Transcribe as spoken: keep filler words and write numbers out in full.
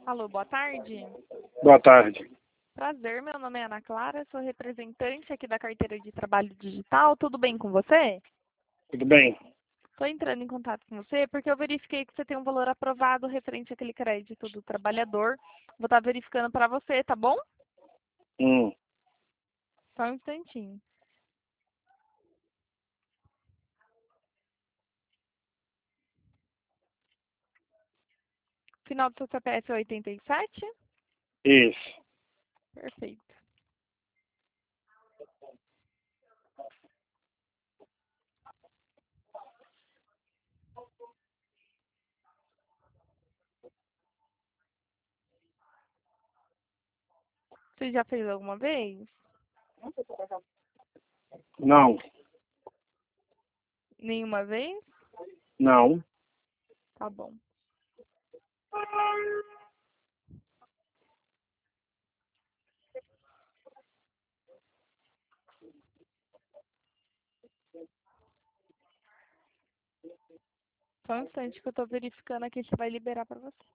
Alô, boa tarde. Boa tarde. Prazer, meu nome é Ana Clara, sou representante aqui da carteira de trabalho digital. Tudo bem com você? Tudo bem? Estou entrando em contato com você porque eu verifiquei que você tem um valor aprovado referente àquele crédito do trabalhador. Vou estar verificando para você, tá bom? Hum. Só um instantinho. Final do seu C P F é oitenta e sete? Isso. Perfeito. Você já fez alguma vez? Não. Nenhuma vez? Não. Tá bom. Só um instante que eu estou verificando aqui se vai liberar para você.